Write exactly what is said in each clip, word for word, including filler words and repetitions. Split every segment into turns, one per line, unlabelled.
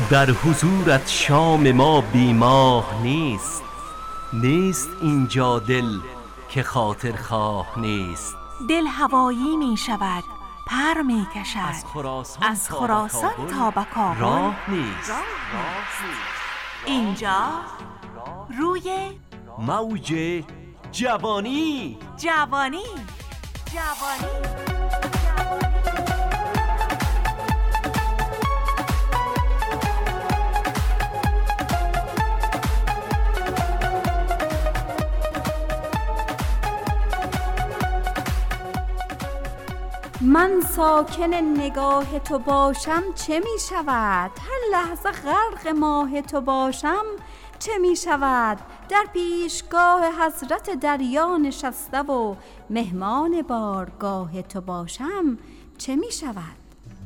در حضورت شام ما بیماه نیست. نیست اینجا دل که خاطر خواه نیست.
دل هوایی می شود، پر می کشد،
از خراسان,
از خراسان تا به کابل
راه نیست.
اینجا روی
موج جوانی.
جوانی جوانی
من ساکن نگاه تو باشم چه می شود؟ هر لحظه غرق ماه تو باشم چه می شود؟ در پیشگاه حضرت دریا نشسته و مهمان بارگاه تو باشم چه می شود؟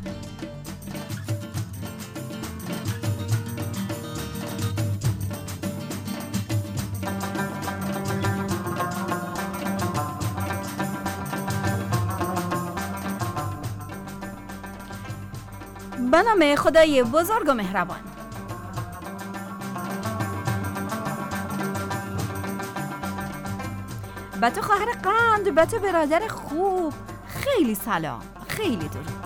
به نام خدای بزرگ و مهربان. به تو خواهر قند، به تو برادر خوب، خیلی سلام، خیلی درود.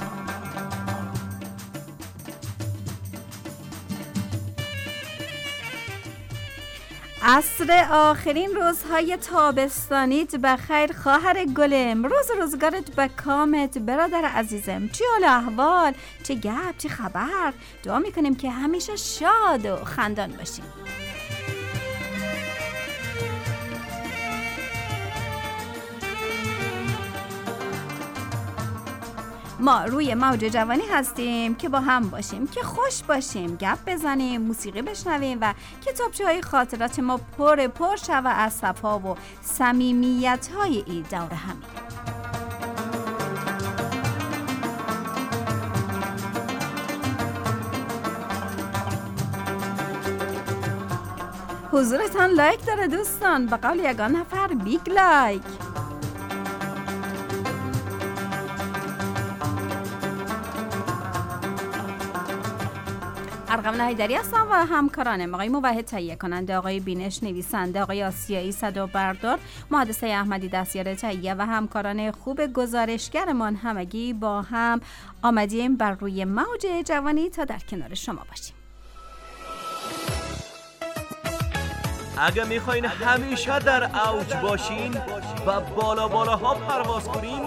عصر آخرین روزهای تابستانیت بخیر خواهر گلم. روز روزگارت به کامت برادر عزیزم. چی حال احوال؟ چه گپ؟ چه خبر؟ دعا میکنیم که همیشه شاد و خندان باشیم. ما روی موج جوانی هستیم که با هم باشیم، که خوش باشیم، گپ بزنیم، موسیقی بشنویم و کتابچه های خاطرات ما پر پر شود از صفا و صمیمیت های این دور همی. حضورتان لایک داره دوستان، به قول یگان نفر بیگ لایک. ارقام هیدری هستم و همکارانم آقای موحد تهیه کننده، آقای بینش نویسنده، آقای آسیایی صدا بردار، مهندس احمدی دستیار تهیه و همکاران خوب گزارشگرمان همگی با هم آمدیم بر روی موج جوانی تا در کنار شما باشیم.
اگه میخواین همیشه در اوج باشین و بالا بالاها پرواز کنین،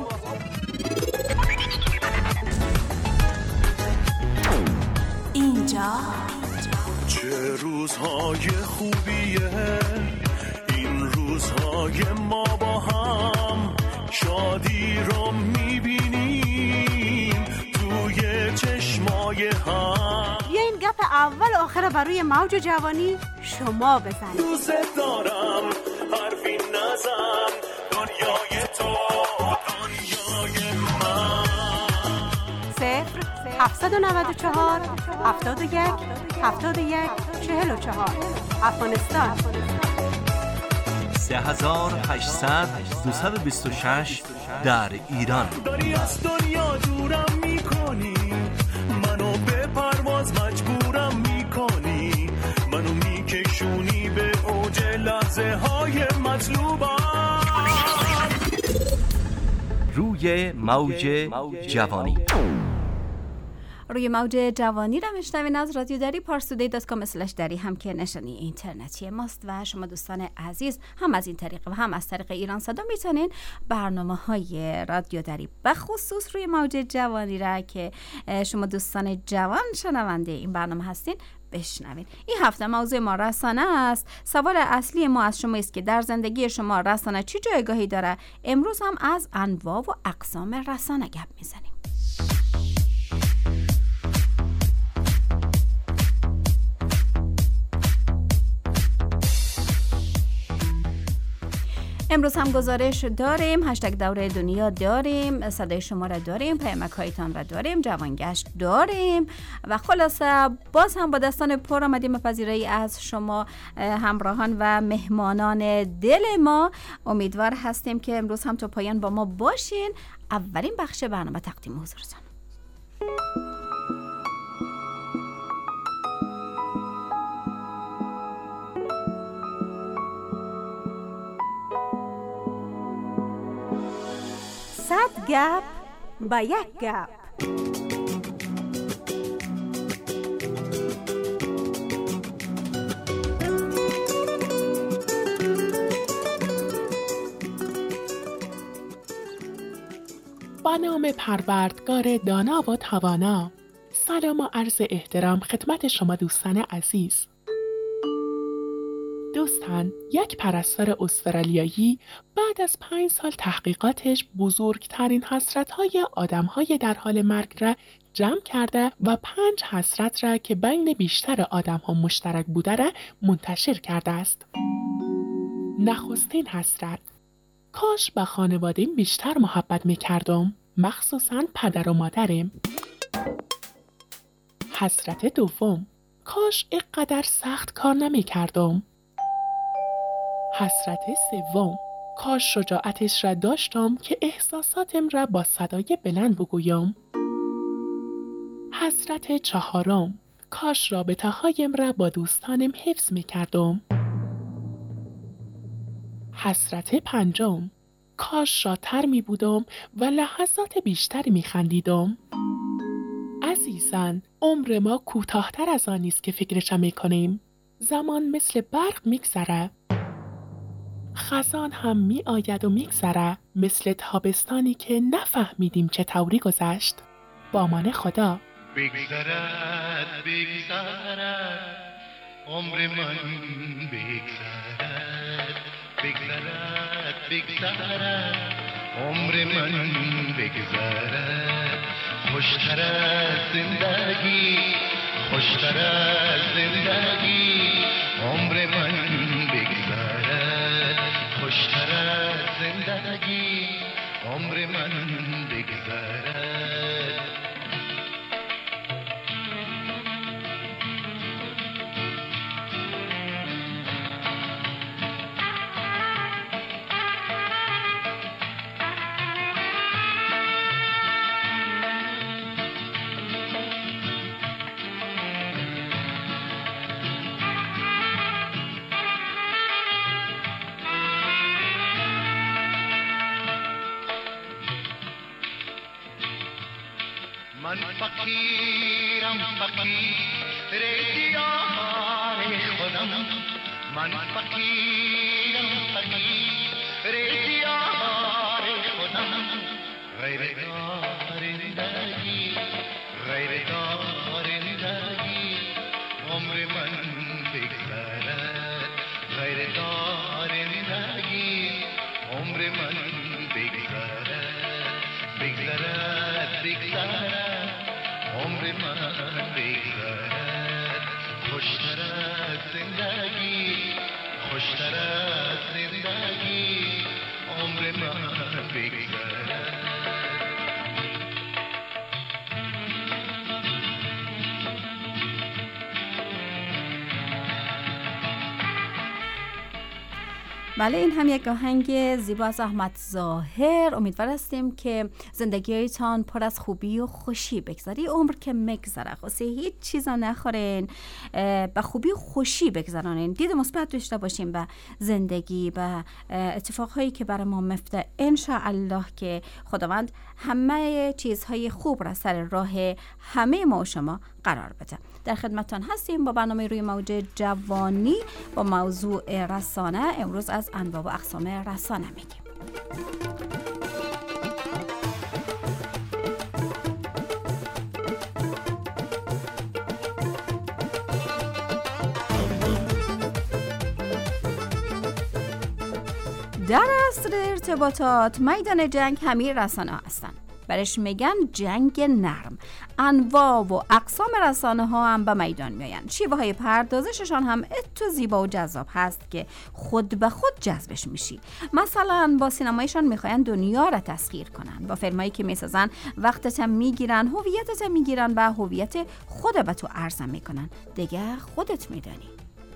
اینجا
چه روزهای خوبیه این روزهای ما با هم، شادی رو میبینیم توی چشمای هم.
بیا این گپ اول آخر بروی موج جوانی شما بزنید.
دوست دارم حرفی نزن، دنیای تو دنیای من.
صفر هفتصد و نود و چهار هفتاد و یک هفتاد و یک چهل و چهار افغانستان.
سه هزار و هشتصد دویست و بیست و شش در ایران.
داری از دنیا دورم میکنی، منو به پرواز مجبورم میکنی، منو میکشونی به اوج لحظه های مطلوبم.
روی موج جوانی.
روی موج جوانی را میشنوین از رادیو دری پارسودی دات کام اسلش دری، هم که نشانی اینترنتی ماست و شما دوستان عزیز هم از این طریق و هم از طریق ایران صدا میتونین برنامه های رادیو دری به خصوص روی موج جوانی را که شما دوستان جوان شنونده این برنامه هستین بشنوین. این هفته موضوع ما رسانه است. سوال اصلی ما از شما است که در زندگی شما رسانه چی جایگاهی داره؟ امروز هم از انواع و اقسام رسانه گپ میزنیم. امروز هم گزارش داریم، هشتگ دوره دنیا داریم، صدای شما را داریم، پیامک هایتان را داریم، جوانگشت داریم و خلاصه باز هم با دستان پر آمدیم به پذیرایی از شما همراهان و مهمانان دل ما. امیدوار هستیم که امروز هم تا پایان با ما باشین. اولین بخش برنامه تقدیم حضورتان.
صد گپ با یک گپ.
با نام پروردگار دانا و توانا. سلام و عرض احترام خدمت شما دوستان عزیز. دوستان، یک پرستار استرالیایی بعد از پنج سال تحقیقاتش بزرگترین حسرت‌های آدم‌های در حال مرگ را جمع کرده و پنج حسرت را که بین بیشتر آدم‌ها مشترک بوده را منتشر کرده است. نخستین حسرت: کاش با خانواده‌ام بیشتر محبت می‌کردم، مخصوصاً پدر و مادرم. حسرت دوم: کاش اینقدر سخت کار نمی‌کردم. حسرت سوم: کاش شجاعتش را داشتم که احساساتم را با صدای بلند بگویم. حسرت چهارم: کاش رابطه هایم را با دوستانم حفظ می‌کردم. حسرت پنجم: کاش شادتر می بودم و لحظات بیشتری می خندیدم. عزیزان، عمر ما کوتاه‌تر از آن است که فکرش می کنیم. زمان مثل برق می گذره. خزان هم می آید و می گذره، مثل تابستانی که نفهمیدیم چه طوری گذشت. با امان خدا.
بگذرد بگذرد عمر من، بگذرد بگذرد بگذرد عمر من، بگذرد خوشتر از زندگی، خوشتر از زندگی عمر من، بگذرد خوشتر از زندگی عمر من، بگذرد. من فقیرم فقیر دیار خودم، من فقیرم فقیر دیار خودم، غیر دارندگی غیر دارندگی عمر من، بگذرد غیر دارندگی عمر من، بگذرد بگذرد بگذرد عمر من، بگذرد خوشتر از زندگی، خوشتر از زندگی عمر من، بگذرد.
بله، این هم یک آهنگ زیبا از احمد ظاهر. امیدوار هستیم که زندگیتان پر از خوبی و خوشی بگذاری. عمر که مگذره، خاصه هیچ چیزا نخورین، با خوبی و خوشی بگذرانین، دید مثبت داشته باشیم به زندگی، به اتفاقهایی که برای ما میفته. ان شاء الله که خداوند همه چیزهای خوب را سر راه همه ما و شما قرار بده. در خدمتتان هستیم با برنامه روی موج جوانی با موضوع رسانه. امروز از انواع و اقسام رسانه میگیم. در عصر ارتباطات میدان جنگ همه رسانه ها هستن. برش میگن جنگ نرم. انواع و اقسام رسانه ها هم به میدان میاین. شیوه های پردازششان هم اتو زیبا و جذاب هست که خود به خود جذبش میشی. مثلا با سینمایشان میخواین دنیا را تسخیر کنن، با فیلمایی که میسازن وقتت هم میگیرن، هویتت هم میگیرن و هویت خود به تو عرضه میکنن. دیگه خودت میدانی.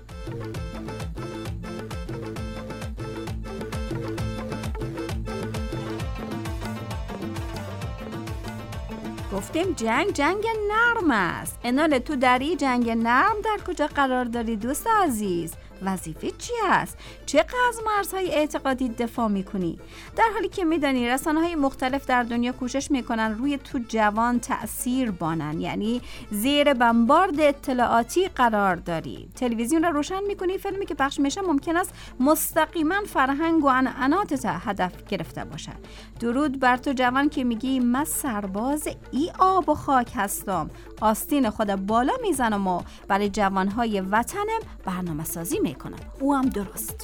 گفتیم جنگ جنگ نرم است. انال تو داری جنگ نرم در کجا قرار داری دوست عزیز؟ وظیفه چی است؟ چقدر از مرزهای اعتقادی دفاع میکنی؟ در حالی که میدانی رسانه‌های مختلف در دنیا کوشش میکنن روی تو جوان تأثیر بانن، یعنی زیر بمبارد اطلاعاتی قرار داری. تلویزیون را روشن میکنی، فیلمی که پخش میشه ممکن است مستقیما فرهنگ و عنعنات هدف گرفته باشد. درود بر تو جوان که میگی من سرباز ای آب و خاک هستم، آستین خود بالا میزنم و برای جوانهای وطنم برنامه سازی میکنم. او هم درست.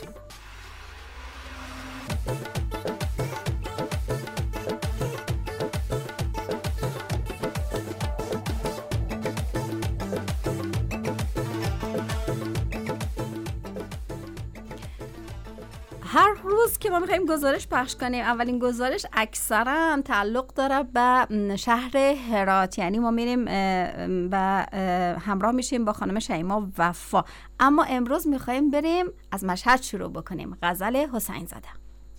هر روز که ما میخواییم گزارش پخش کنیم، اولین گزارش اکثرا تعلق داره به شهر هرات، یعنی ما میریم و همراه میشیم با خانم شیما وفا. اما امروز میخواییم بریم از مشهد شروع بکنیم. غزل حسین زاده.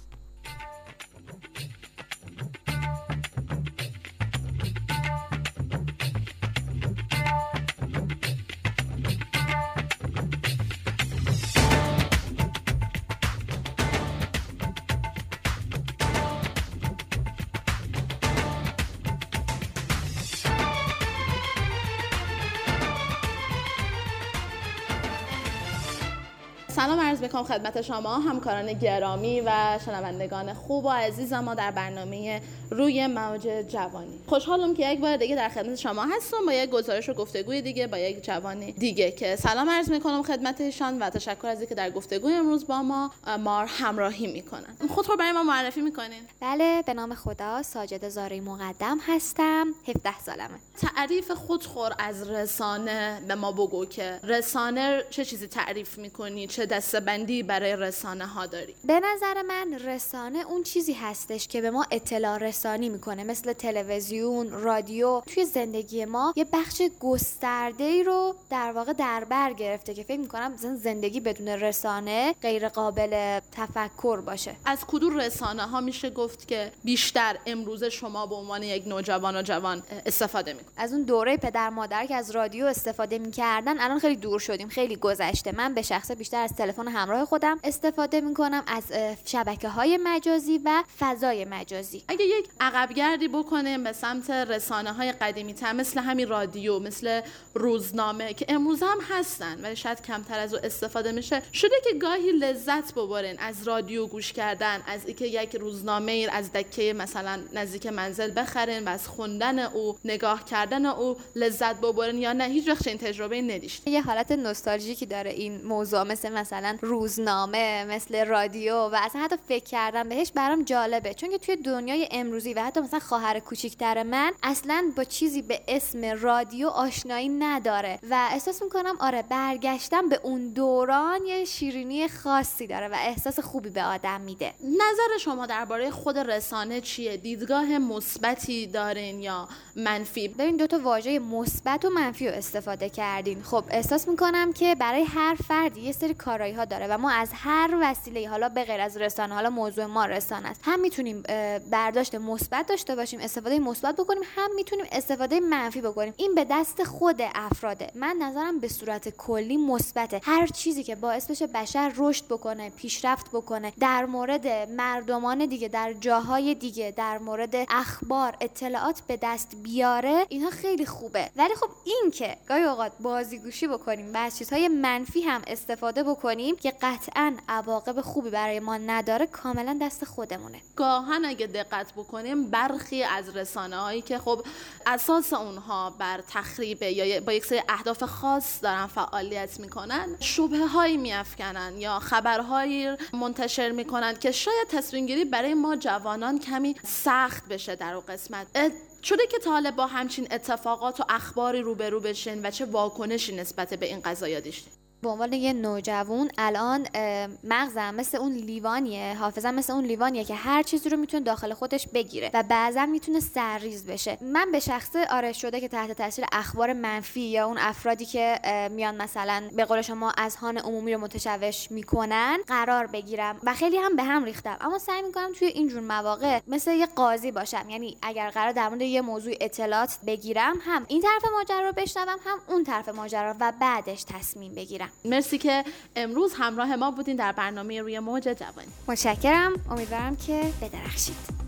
سلام عرض میکنم خدمت شما همکاران گرامی و شنوندگان خوب و عزیز ما در برنامه روی موج جوانی. خوشحالم که یک بار دیگه در خدمت شما هستم با یک گزارش و گفتگوی دیگه با یک جوان دیگه که سلام عرض میکنم خدمتشان و تشکر از اینکه در گفتگوی امروز با ما ما همراهی میکنن. خودت رو برای ما معرفی میکنین؟
بله، به نام خدا ساجد زاری مقدم هستم. هفده سالمه.
تعریف خودخور از رسانه به ما بگو که رسانه چه چیزی تعریف میکنی، چه دسته‌بندی برای رسانه ها داری؟
به نظر من رسانه اون چیزی هستش که به ما اطلاع رسانی میکنه، مثل تلویزیون، رادیو. توی زندگی ما یه بخش گسترده‌ای رو در واقع در بر گرفته که فکر میکنم زندگی بدون رسانه غیر قابل تفکر باشه.
از کدوم رسانه ها میشه گفت که بیشتر امروزه شما به عنوان یک نوجوان و جوان استفاده میکنید؟
از اون دوره پدر مادر که از رادیو استفاده میکردن الان خیلی دور شدیم، خیلی گذشته. من به شخصه بیشتر از تلفن همراه خودم استفاده میکنم، از شبکه‌های مجازی و فضای مجازی.
اگه یک عقبگردی بکنیم به سمت رسانه‌های قدیمی‌تر مثل همین رادیو، مثل روزنامه که امروز هم هستن ولی شاید کمتر از او استفاده میشه، شده که گاهی لذت ببرین از رادیو گوش کردن، از اینکه یک روزنامه از دکه مثلا نزدیک منزل بخرین و از خوندن او، نگاه کردن او لذت ببرین، یا نه هیچ وقت این تجربه نداشتین؟
یه حالت نوستالژیکی داره این موضوع، مثل مثلا روزنامه، مثل رادیو، و اصلا حتی فکر کردن بهش برام جالبه، چون که توی دنیای امروزی و حتی مثلا خواهر کوچیک‌تر من اصلا با چیزی به اسم رادیو آشنایی نداره و احساس میکنم آره برگشتم به اون دوران یه شیرینی خاصی داره و احساس خوبی به آدم میده.
نظر شما درباره خود رسانه چیه؟ دیدگاه مثبتی دارین یا منفی؟
ببین دو تا واژه مثبت و منفی رو استفاده کردین. خب احساس میکنم که برای هر فردی یه سری کارایی ها داره و ما از هر وسیله، حالا به غیر از رسانه، حالا موضوع ما رسانه است، هم میتونیم برداشت مثبت داشته باشیم، استفاده مثبت بکنیم، هم میتونیم استفاده منفی بکنیم. این به دست خود افراده. من نظرم به صورت کلی مثبته. هر چیزی که باعث بشه بشر رشد بکنه، پیشرفت بکنه، در مورد مردمان دیگه، در جاهای دیگه، در مورد اخبار اطلاعات به دست بیاره، اینها خیلی خوبه. ولی خب این که گاهی اوقات بازیگوشی بکنیم و از چیزهای منفی هم استفاده بکنیم که قطعاً عواقب خوبی برای ما نداره، کاملا دست خودمونه.
گاهن اگه دقت بکنیم برخی از رسانه‌هایی که خب اساس اونها بر تخریب یا با یک سری اهداف خاص دارن فعالیت میکنن، شبهه‌هایی میافکنن یا خبرهایی منتشر میکنن که شاید تصمیم گیری برای ما جوانان کمی سخت بشه در اون قسمت. شده که تا حالا با همچین اتفاقات و اخباری روبرو بشین و چه واکنشی نسبت به این قضایا داشتین؟
به عنوان یه نوجوان الان مغزم مثل اون لیوانیه، حافظم مثل اون لیوانیه که هر چیزی رو میتونه داخل خودش بگیره و بعضا میتونه سرریز بشه. من به شخصه آره شده که تحت تاثیر اخبار منفی یا اون افرادی که میان مثلا به قول شما اذهان عمومی رو متشوش میکنن قرار بگیرم و خیلی هم به هم ریختم، اما سعی میکنم توی اینجور مواقع مثل یه قاضی باشم. یعنی اگر قرار در مورد یه موضوع اطلاعات بگیرم، هم این طرف ماجرا رو بشنوم، هم اون طرف ماجرا و بعدش تصمیم بگیرم. متشکرم.
مرسی که امروز همراه ما بودین در برنامه روی موج جوانی.
متشکرم. امیدوارم که بدرخشید.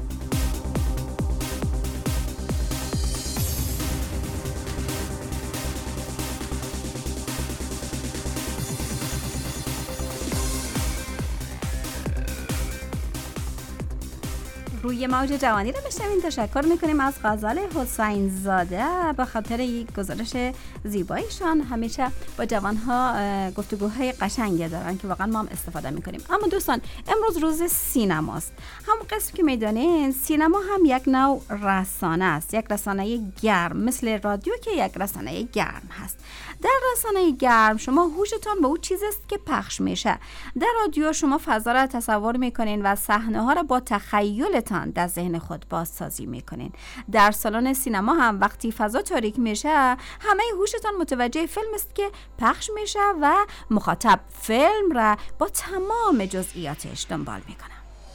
روی موج جوانی رو بشنوین. تشکر میکنیم از غزال حسین زاده به خاطر یک گزارش زیبایشان. همیشه با جوانها گفتگوهای قشنگی دارن که واقعا ما هم استفاده میکنیم. اما دوستان، امروز روز سینماست. هم قسم که میدانین سینما هم یک نوع رسانه است، یک رسانه گرم مثل رادیو که یک رسانه گرم هست. در رسانه گرم شما هوشتان به اون چیزی است که پخش میشه. در رادیو شما فضا را تصور میکنین و صحنه ها را با تخیلتان در ذهن خود بازسازی میکنین. در سالن سینما هم وقتی فضا تاریک میشه همه هوشتان متوجه فیلم است که پخش میشه و مخاطب فیلم را با تمام جزئیاتش دنبال میکنه.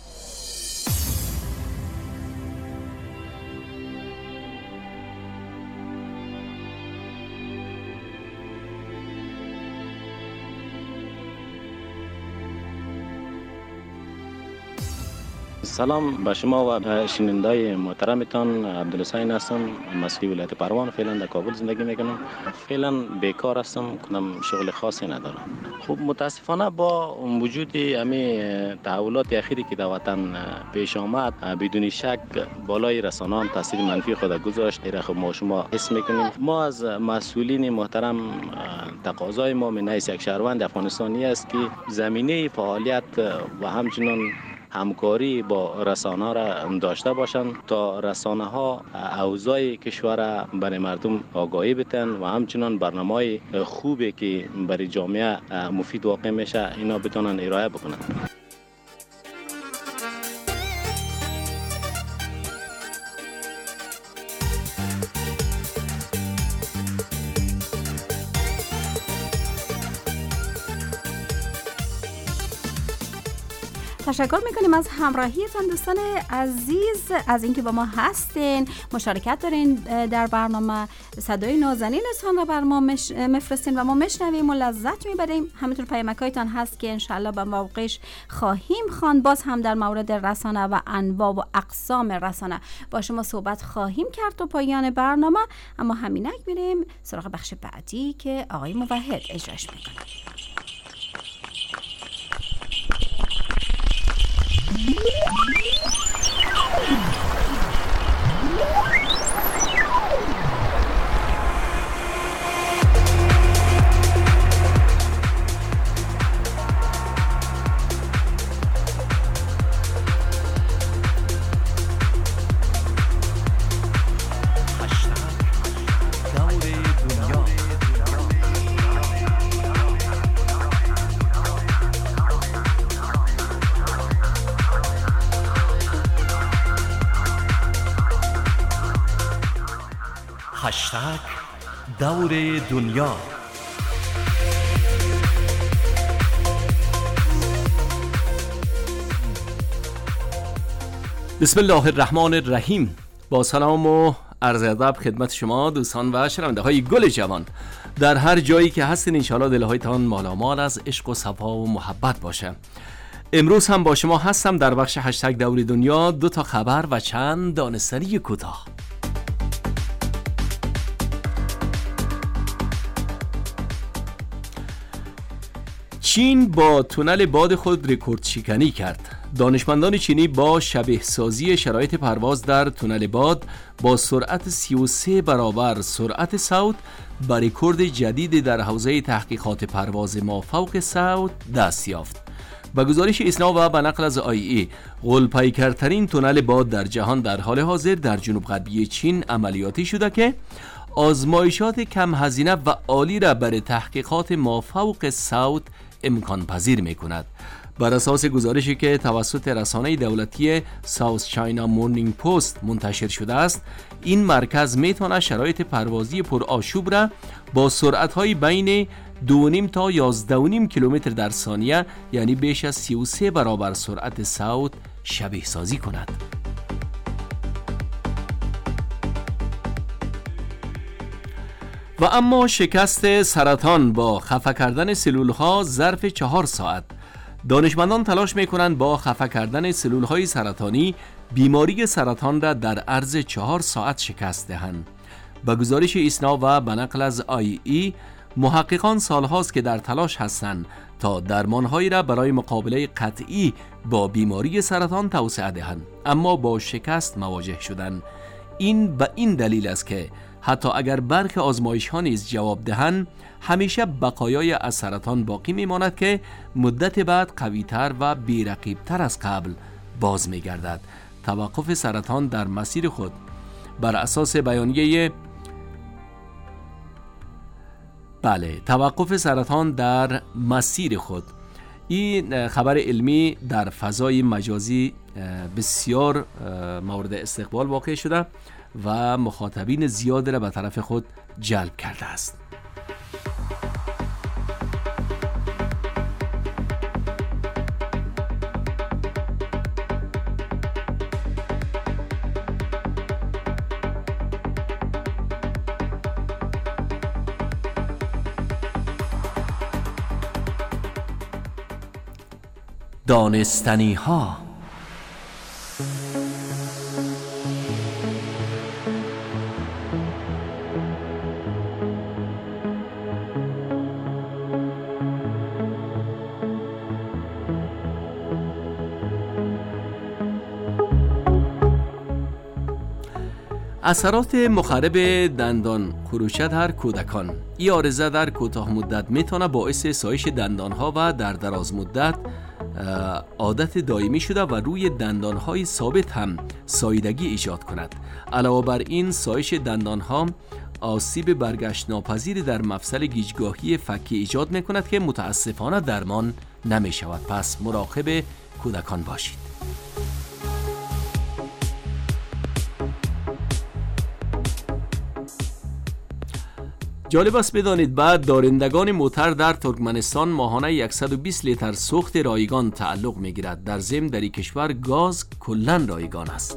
سلام به شما و شنوندای محترمتان. عبدالحسین هستم، مسئول ولایت پروان. فعلا در کابل زندگی میکنم. فعلا بیکار هستم، کدام شغل خاصی ندارم. خب متاسفانه با وجود امی تحولات اخیری که در وطن پیش آمد، بدون شک بالای رسانه‌ها تاثیر منفی خود گذاشت. ایره خب ما شما حس میکنیم. ما از مسئولین محترم تقاضای ما من حیث یک شهروند افغانستانی است که زمینه فعالیت و همچنین همکاری با رسانه را داشته باشند تا رسانه ها اوضاع کشور برای مردم آگاهی بتن و همچنان برنامه‌های خوبی که برای جامعه مفید واقع میشه اینا بتونن ارائه بکنند.
تشکر میکنیم از همراهیتان دوستان عزیز، از اینکه با ما هستین، مشارکت دارین در برنامه، صدای نازنینتان را بر ما مش... مفرستین و ما مشنویم و لذت میبریم. همینطور پیامکایتان هست که انشالله به موقعش خواهیم خواند. باز هم در مورد رسانه و انواع و اقسام رسانه با شما صحبت خواهیم کرد تا پایان برنامه. اما همینک میریم سراغ بخش بعدی که آقای موحد اجراش میکنه.
هشتگ دور دنیا. بسم الله الرحمن الرحیم. با سلام و عرض ادب خدمت شما دوستان و شنونده های گل جوان در هر جایی که هستین. انشاءالله دلهایتان مالامال از عشق و صفا و محبت باشه. امروز هم با شما هستم در بخش هشتگ دور دنیا. دو تا خبر و چند دانستنی کوتاه. چین با تونل باد خود رکورد شکنی کرد. دانشمندان چینی با شبیه سازی شرایط پرواز در تونل باد با سرعت سی و سه برابر سرعت صوت به رکورد جدید در حوزه تحقیقات پرواز مافوق صوت دست یافت. به گزارش اسنا و به نقل از آی ای، غول‌پیکرترین تونل باد در جهان در حال حاضر در جنوب غربی چین عملیاتی شده که آزمایشات کم هزینه و عالی را برای تحقیقات مافوق صوت امکان پذیر می کند. بر اساس گزارشی که توسط رسانه دولتی ساوث چاینا مورنینگ پست منتشر شده است، این مرکز می تواند شرایط پروازی پرآشوب را با سرعت‌های بین دو و نیم تا یازده و نیم کیلومتر در ثانیه، یعنی بیش از سی و سه برابر سرعت صوت شبیه سازی کند. و اما شکست سرطان با خفه کردن سلول‌ها ظرف چهار ساعت. دانشمندان تلاش می‌کنند با خفه کردن سلول‌های سرطانی بیماری سرطان را در عرض چهار ساعت شکست دهند. به گزارش ایسنا و به نقل از آی ای، محققان سالهاست که در تلاش هستند تا درمانهایی را برای مقابله قطعی با بیماری سرطان توسعه دهند، اما با شکست مواجه شدند. این به این دلیل است که حتی اگر برخی آزمایش‌ها نیز جواب دهند، همیشه بقایای از سرطان باقی میماند که مدت بعد قوی‌تر و بی‌رقیب‌تر از قبل باز می‌گردد. توقف سرطان در مسیر خود. بر اساس بیانیه بله توقف سرطان در مسیر خود، این خبر علمی در فضای مجازی بسیار مورد استقبال واقع شده و مخاطبین زیاد را به طرف خود جلب کرده است. دانستنی ها. اثرات مخرب دندان خروشت در کودکان. این عارضه در کوتاه مدت میتونه باعث سایش دندانها و در دراز مدت عادت دائمی شده و روی دندانهای ثابت هم ساییدگی ایجاد کند. علاوه بر این، سایش دندانها آسیب برگشت ناپذیری در مفصل گیجگاهی فکی ایجاد میکند که متاسفانه درمان نمی شود. پس مراقب کودکان باشید. جالب است بدانید بعد دارندگان موتر در ترکمنستان ماهانه صد و بیست لیتر سوخت رایگان تعلق می‌گیرد. در ضمن در این کشور گاز کلاً رایگان است.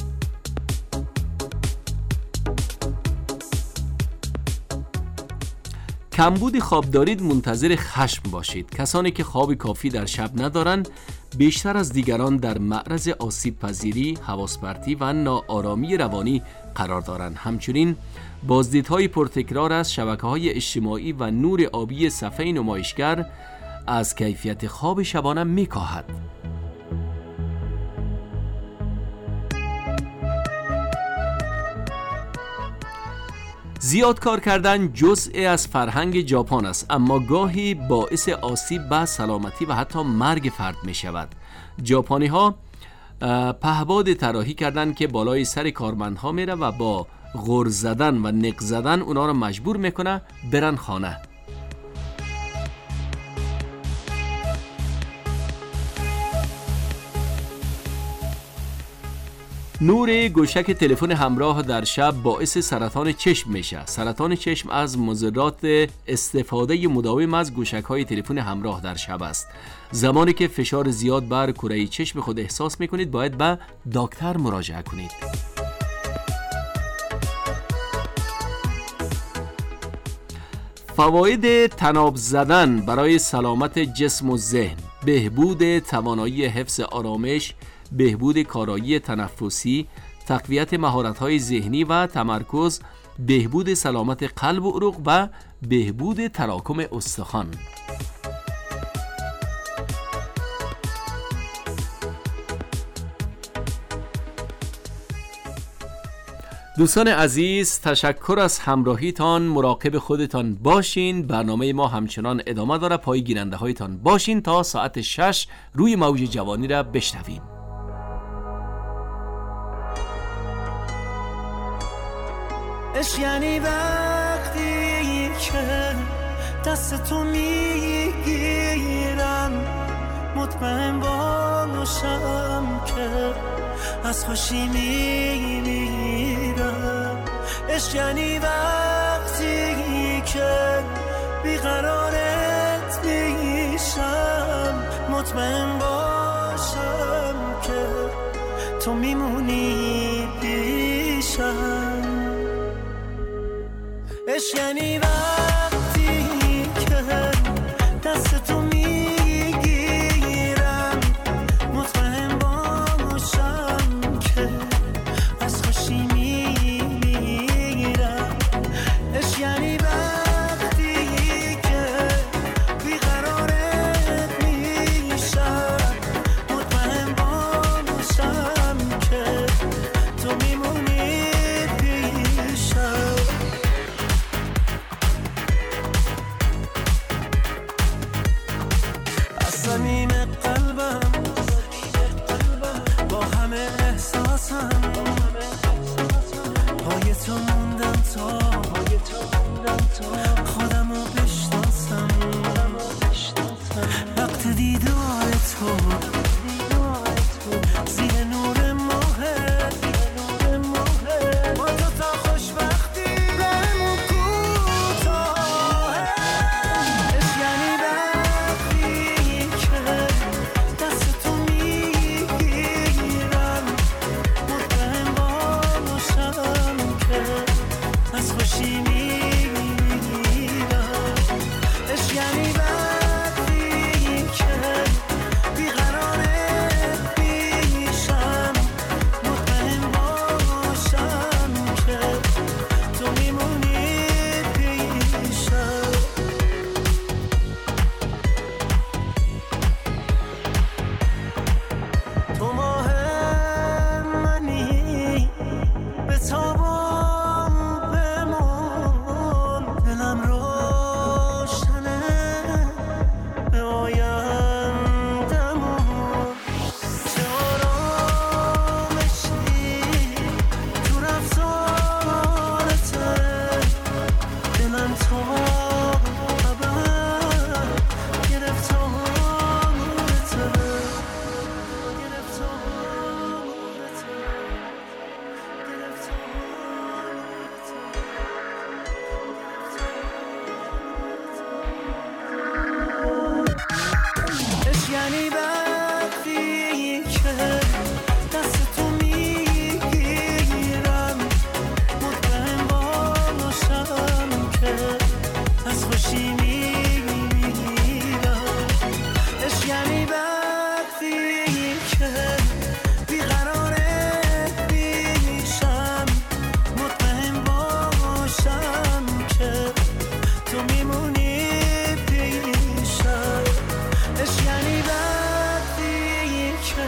کمبود خواب دارید، منتظر خشم باشید. کسانی که خواب کافی در شب ندارند بیشتر از دیگران در معرض آسیب پذیری، حواس پرتی و ناآرامی روانی قرار دارند. همچنین بازدیدهای پرتکرار از شبکه‌های اجتماعی و نور آبی صفحه نمایشگر از کیفیت خواب شبانه می‌کاهد. زیاد کار کردن جزء از فرهنگ ژاپن است، اما گاهی باعث آسیب به سلامتی و حتی مرگ فرد می شود. ژاپنی ها پهباد طراحی کردند که بالای سر کارمندها میره و با غر زدن و نق زدن اونا رو مجبور میکنه برن خانه. نور گوشک تلفن همراه در شب باعث سرطان چشم میشه. سرطان چشم از مضرات استفاده مداوم از گوشک‌های تلفن همراه در شب است. زمانی که فشار زیاد بر کره چشم خود احساس میکنید باید به دکتر مراجعه کنید. فواید طناب زدن برای سلامت جسم و ذهن: بهبود توانایی حفظ آرامش، بهبود کارایی تنفسی، تقویت مهارت‌های ذهنی و تمرکز، بهبود سلامت قلب و عروق و بهبود تراکم استخوان. دوستان عزیز، تشکر از همراهیتان. مراقب خودتان باشین. برنامه ما همچنان ادامه داره. پای گیرنده هایتان باشین تا ساعت شش روی موج جوانی را بشنویم.
عشق یعنی وقتی که دست تو میگیرم، مطمئن باشم که از خوشی میمیرم. عشق یعنی وقتی که بیقرارت میشم، مطمئن باشم که تو میمونی پیشم. عشق یعنی وقتی که دست تو میگیرم مطمئن باشم که از خوشی میمیرم. عشق یعنی وقتی که بیقرارت میشم مطمئن باشم که تو میمونی پیشم. از صمیم قلبم با همه احساسم پای تو موندم تا خودمو بشناسم. وقت دیدار تو زیر نور ماه با تو تا خوشبختی بمون کوتاه. عشق یعنی وقتی که دست تو میگیرم مطمئن باشم که از خوشی میمیرم. عشق یعنی وقتی که بیقرارت پیشم مطمئن باشم که تو میمونی پیشم. تو ماه منی به تابم بمون دلم روشنه به آیندمون. چه آرامشی تو رفتارته دلم تو ابد گرفتارته عشق یعنی وقتی که دست تو میگیرم مطمئن باشم که از خوشی میمیرم. عشق یعنی وقتی که بیقرارت پیشم مطمئن باشم که تو میمونی پیشم. عشق یعنی وقتی که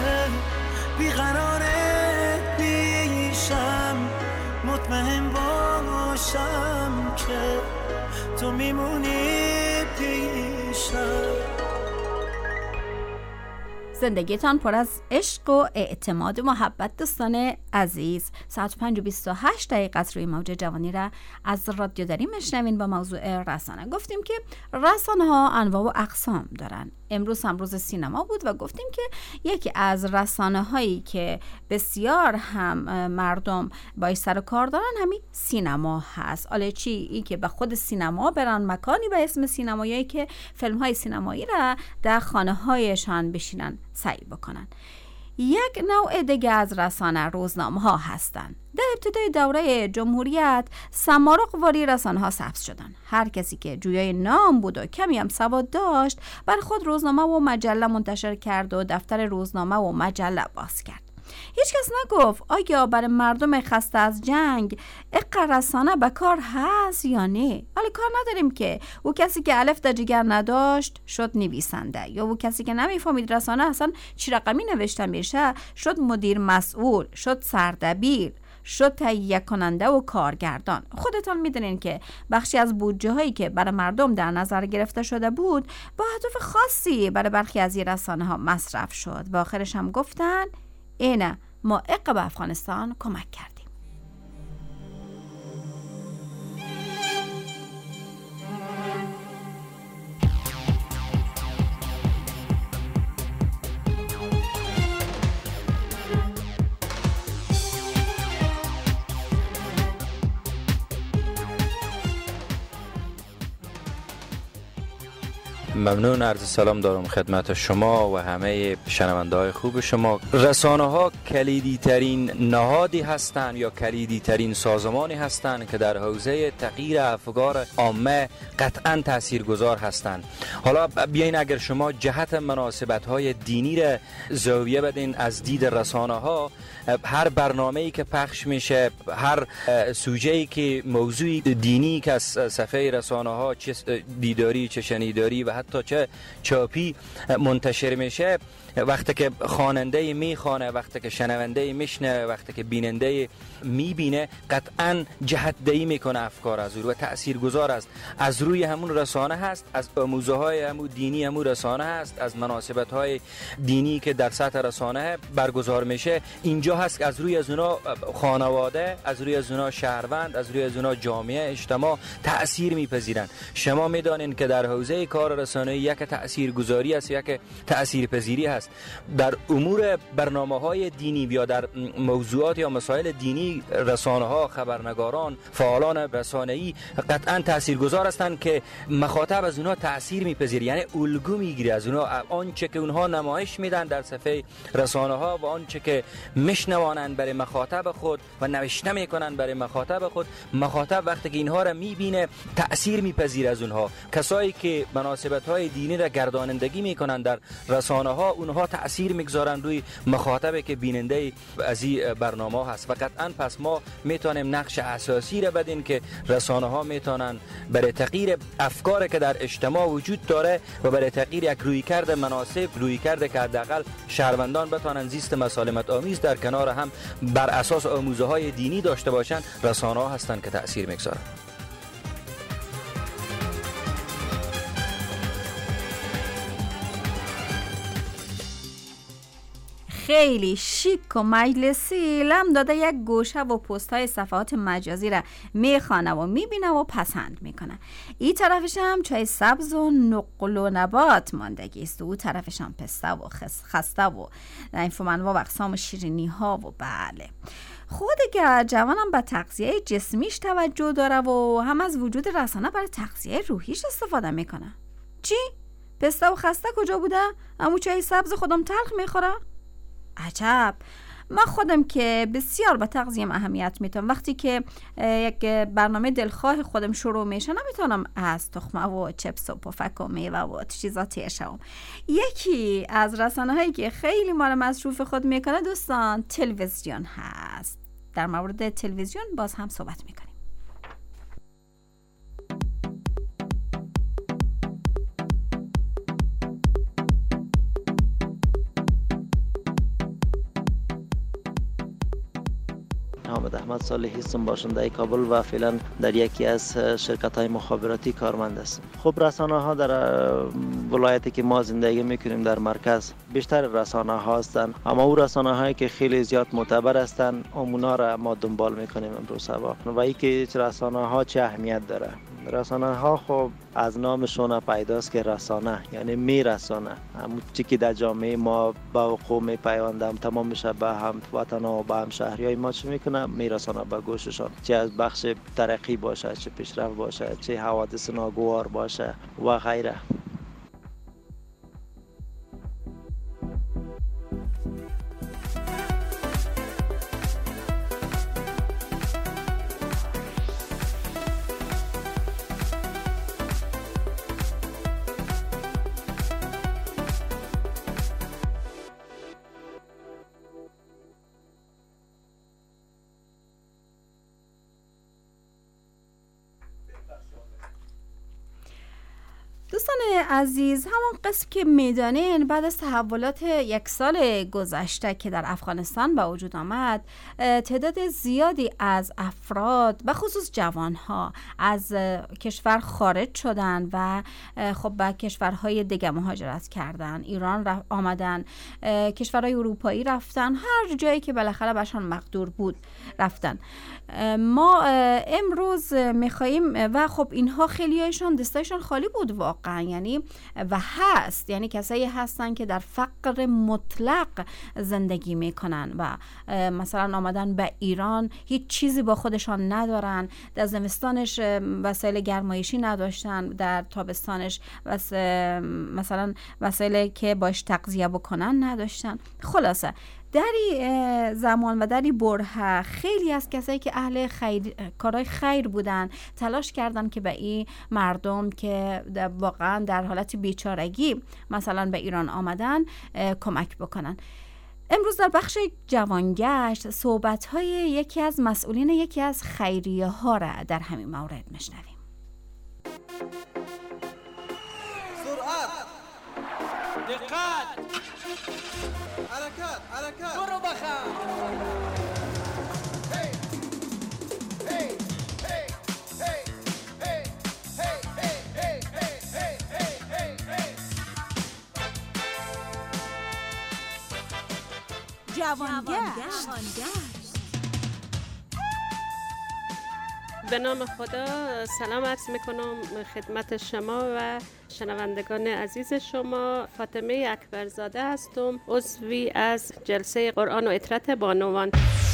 بیقرارت پیشم مطمئن باشم که تو میمونی پیشم.
زندگیتان پر از عشق و اعتماد و محبت. دوستان عزیز، ساعت پنج و بیست و هشت دقیقه است. روی موج جوانی را از رادیو داری میشنوین با موضوع رسانه. گفتیم که رسانه ها انواع و اقسام دارن. امروز هم روز سینما بود و گفتیم که یکی از رسانه هایی که بسیار هم مردم باش سر و کار دارن همین سینما هست. حالا چی؟ این که به خود سینما برن، مکانی به اسم سینمایی که فیلم های سینمایی را در خانه هایشان بشینن سعی بکنن. یک نوع دیگه از رسانه روزنامه ها هستند. در ابتدای دوره جمهوریت سمارق واری رسانه ها سبز شدن. هر کسی که جویای نام بود و کمی هم سواد داشت بر خود روزنامه و مجله منتشر کرد و دفتر روزنامه و مجله باز کرد. هیچ کس نگفت آیا برای مردم خسته از جنگ اقا رسانه به کار هست یا نه. حالا کار نداریم که او کسی که الف در جگر نداشت شد نویسنده، یا او کسی که نمیفهمید رسانه اصلا چی رقمی نوشته میشه شد مدیر مسئول، شد سردبیر، شد تهیه کننده و کارگردان. خودتان میدونین که بخشی از بودجه هایی که برای مردم در نظر گرفته شده بود با هدف خاصی برای برخی از این رسانه ها مصرف شد و آخرش هم گفتن اینه ما اقا به افغانستان کمک کردیم.
ممنون، عرض سلام دارم خدمت شما و همه شنونده های خوب شما. رسانه ها کلیدی ترین نهادی هستند یا کلیدی ترین سازمانی هستند که در حوزه تغییر افکار عامه قطعا تاثیرگذار هستند. حالا بیاین اگر شما جهت مناسبت های دینی را زاویه بدین از دید رسانه ها، هر برنامه‌ای که پخش میشه، هر سوژه‌ای که موضوعی دینی که از صفحه رسانه ها چه دیداری چه شنیداری و حتی چه چاپی منتشر میشه، وقتی که خواننده میخوانه، وقتی که شنونده میشنه، وقتی که بیننده میبینه، قطعا جهت دهی میکنه افکار از او و تاثیرگذار است. از روی همون رسانه هست، از آموزه های همون دینی همون رسانه هست، از مناسبت های دینی که در سطح رسانه برگزار میشه، اینجا هست که از روی از اونا خانواده، از روی از اونا شهروند، از روی از اونا جامعه اجتماع تأثیر میپذیرن. شما میدانین که در حوزه کار رسانه‌ای یک تأثیرگذاری است، یک تأثیرپذیری هست. در امور برنامه‌های دینی یا در موضوعات یا مسائل دینی رسانه‌ها، خبرنگاران، فعالان رسانه‌ای قطعاً تاثیرگذار هستند که مخاطب از اونها تأثیر میپذیره، یعنی الگو میگیره از اونها، آنچه که اونها نمایش میدن در صفحه رسانه‌ها و آنچه که میشنوانند برای مخاطب خود و نوشته میکنن برای مخاطب خود، مخاطب وقتی که اینها را میبینه تأثیر میپذیره از اونها. کسایی که مناسبت‌های دینی را گردانندگی میکنن در رسانه‌ها، اونها تأثیر میگذارن روی مخاطبی که بیننده از این برنامه هست و قطعا پس ما میتونیم نقش اساسی را بدیم که رسانه ها میتونن برای تغییر افکاری که در اجتماع وجود داره و برای تغییر یک رویکرد مناسب، رویکرد که حداقل شهروندان بتونن زیست مسالمت آمیز در کنار هم بر اساس آموزه های دینی داشته باشن، رسانه ها هستن که تأثیر میگذارن.
خیلی شیک و مجلسی لم داده یک گوشه و پست های صفحات مجازی را میخوانه و میبینه و پسند میکنه. این طرفش هم چای سبز و نقل و نبات ماندگی است و او طرفش هم پسته و خسته و نینفومنوا و اقسام شیرینی ها و بله. خود که جوانم به تغذیه جسمیش توجه داره و هم از وجود رسانه برای تغذیه روحیش استفاده میکنه. چی؟ پسته و خسته کجا بوده؟ امو چای سبز خودم تلخ میخوره؟ عجب. من خودم که بسیار به تغذیه‌ام اهمیت میتونم، وقتی که یک برنامه دلخواه خودم شروع میشه نمیتونم از تخمه و چپس و پفک و میوه و چیزاتی اشم. یکی از رسانه هایی که خیلی ما رو مصروف خود میکنه دوستان تلویزیون هست. در مورد تلویزیون باز هم صحبت میکنیم.
حامد احمد صالحی هستم، باشنده کابل و فعلا در یکی از شرکت های مخابراتی کارمند هستم. خب رسانه ها در ولایتی که ما زندگی میکنیم در مرکز بیشتر رسانه ها هستند، اما او رسانه هایی که خیلی زیاد معتبر هستند اونا را ما دنبال میکنیم امروز شب. و اینکه رسانه ها چه اهمیت داره. رسانه ها خب از نامشون پیداست که رسانه یعنی میرسانه، همون چیزی که در جامعه ما با قوم پیوندم تمام میشه به هم وطن ها و به هم شهری های ما چی میکنه میرسانه به گوششان، چه از بخش ترقی باشه، چه پیشرفت باشه، چه حوادث ناگوار باشه و غیره.
دوستان عزیز، همون قسم که میدانین بعد از تحولات یک سال گذشته که در افغانستان به وجود آمد، تعداد زیادی از افراد به خصوص جوانها از کشور خارج شدن و خب به کشورهای دیگه مهاجرت کردن. ایران رف... آمدن، کشورهای اروپایی رفتن، هر جایی که بالاخره بهشان مقدور بود رفتن. ما امروز میخواییم و خب اینها خیلیایشان دستایشان خالی بود واقعا، هستن، یعنی و هست، یعنی کسایی هستن که در فقر مطلق زندگی میکنن و مثلا آمدن به ایران، هیچ چیزی با خودشان ندارن، در زمستانش وسایل گرمایشی نداشتن، در تابستانش وس... مثلا وسایلی که باش تغذیه بکنن نداشتن. خلاصه در این زمان و در این بره خیلی از کسایی که اهل خیر، کارهای خیر بودن تلاش کردن که به این مردم که واقعا در حالت بیچارگی مثلا به ایران آمدن کمک بکنن. امروز در بخش جوانگشت صحبت‌های یکی از مسئولین یکی از خیریه ها را در همین مورد میشنویم.
سرعت، دقت، حرکت، حرکت، برو بخم.
جوانگشت.
به نام خدا سلام عرض میکنم خدمت شما و شنوندگان عزیز شما. فاطمه اکبرزاده هستم، عضوی از جلسه قرآن و اطرت بانوان.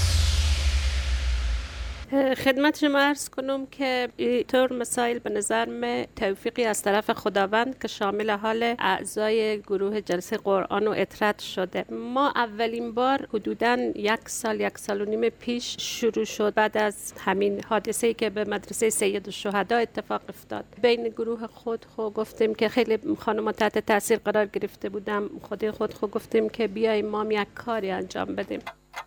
خدمت شما عرض کنم که اینطور مسائل به نظر من توفیقی از طرف خداوند که شامل حال اعضای گروه جلسه قرآن و اطرت شده. ما اولین بار حدوداً یک سال یک سال و نیم پیش شروع شد، بعد از همین حادثه‌ای که به مدرسه سید الشهدا اتفاق افتاد. بین گروه خود خود گفتیم که خیلی خانم‌ها تحت تاثیر قرار گرفته بودم، خود خود خود گفتیم که بیایم ما یک کاری انجام بدیم.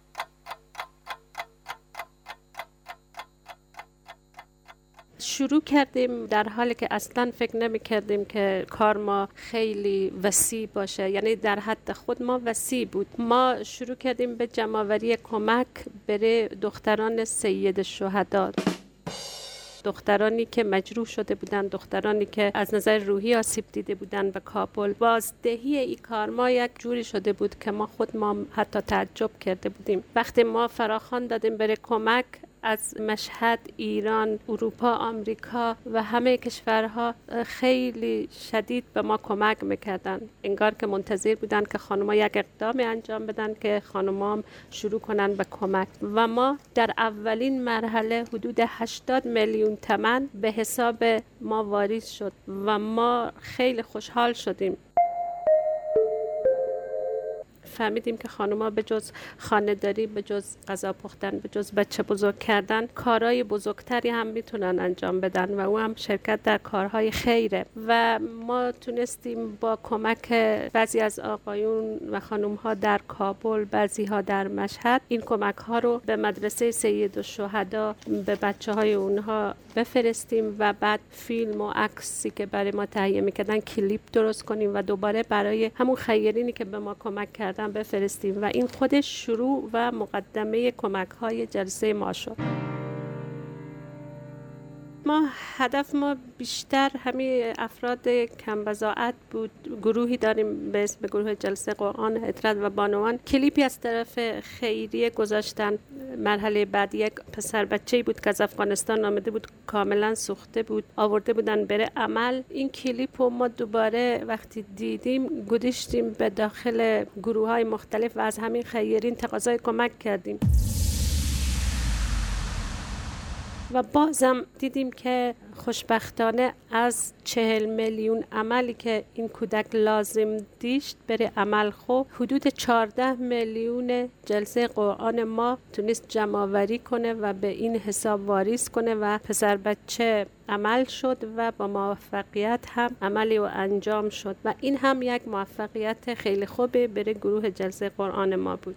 شروع کردیم در حالی که اصلا فکر نمی کردیم که کار ما خیلی وسیع باشه، یعنی در حد خود ما وسیع بود. ما شروع کردیم به جمع‌آوری کمک برای دختران سید الشهدا، دخترانی که مجروح شده بودند، دخترانی که از نظر روحی آسیب دیده بودند به کابل. بازدهی این کار ما یک جوری شده بود که ما خود ما حتی تعجب کرده بودیم. وقتی ما فراخوان دادیم برای کمک، از مشهد، ایران، اروپا، آمریکا و همه کشورها خیلی شدید به ما کمک میکردن، انگار که منتظر بودن که خانم‌ها یک اقدامی انجام بدن که خانم‌ها شروع کنن به کمک. و ما در اولین مرحله حدود هشتاد میلیون تومان به حساب ما واریز شد و ما خیلی خوشحال شدیم. فهمیدیم که خانم‌ها به جز خانه‌داری، به جز غذا پختن، به جز بچه بزرگ کردن، کارهای بزرگتری هم میتونن انجام بدن و او هم شرکت در کارهای خیره. و ما تونستیم با کمک بعضی از آقایون و خانم‌ها در کابل، بعضی‌ها در مشهد، این کمک‌ها رو به مدرسه سید الشهدا به بچه‌های اونها بفرستیم و بعد فیلم و عکسی که برای ما تهیه می‌کردن کلیپ درست کنیم و دوباره برای همون خیرینی که به ما کمک کردن بفرستیم و این خودش شروع و مقدمه کمک‌های جلسه ما شد. ما هدف ما بیشتر همین افراد کم بضاعت بود. گروهی داریم به اسم گروه جلسه قرآن اطرت و بانوان. کلیپی از طرف خیریه گذاشتن. مرحله بعد یک پسر بچه‌ای بود که از افغانستان آمده بود، کاملا سوخته بود، آورده بودن بره عمل. این کلیپ رو ما دوباره وقتی دیدیم گذاشتیم به داخل گروه‌های مختلف و از همین خیرین تقاضای کمک کردیم. و بازم دیدیم که خوشبختانه از چهل میلیون عملی که این کودک لازم داشت بره عمل خو، حدود چهارده میلیون جلسه قرآن ما تونست جمع‌آوری کنه و به این حساب واریز کنه و پسر بچه عمل شد و با موفقیت هم عملی و انجام شد و این هم یک موفقیت خیلی خوبه برای گروه جلسه قرآن ما بود.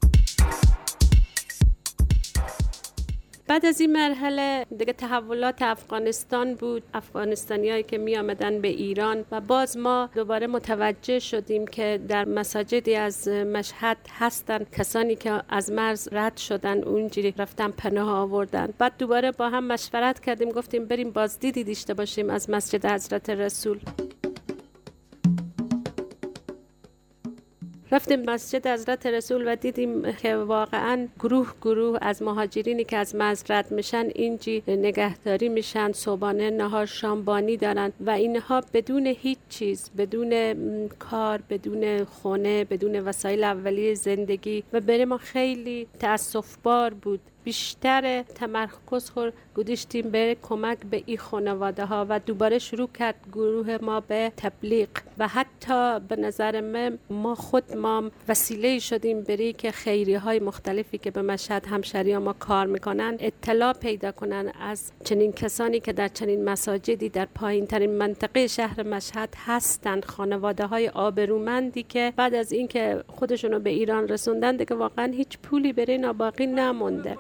بعد از این مرحله دیگه تحولات افغانستان بود، افغانستانیایی که می آمدن به ایران و باز ما دوباره متوجه شدیم که در مساجدی از مشهد هستن کسانی که از مرز رد شدن، اونجوری رفتن پناه آوردن. بعد دوباره با هم مشورت کردیم، گفتیم بریم بازدیدی داشته باشیم از مسجد حضرت رسول. رفتیم مسجد حضرت رسول و دیدیم که واقعا گروه گروه از مهاجرینی که از مزرعه میشن اینجی نگهداری میشن، صبحانه، نهار، شام، بانی دارن و اینها بدون هیچ چیز، بدون کار، بدون خونه، بدون وسایل اولیه زندگی و برای ما خیلی تأسف بار بود. بیشتر تمرکز خور گذاشتیم به کمک به این خانواده ها و دوباره شروع کرد گروه ما به تبلیغ و حتی به نظر من ما خود ما وسیله شدیم برای که خیری های مختلفی که به مشهد همشهری ما کار میکنن اطلاع پیدا کنن از چنین کسانی که در چنین مساجدی در پایین ترین منطقه شهر مشهد هستند، خانواده های آبرومندی که بعد از اینکه خودشونو به ایران رسوندن دیگه واقعا هیچ پولی برای ناباقی نمونده.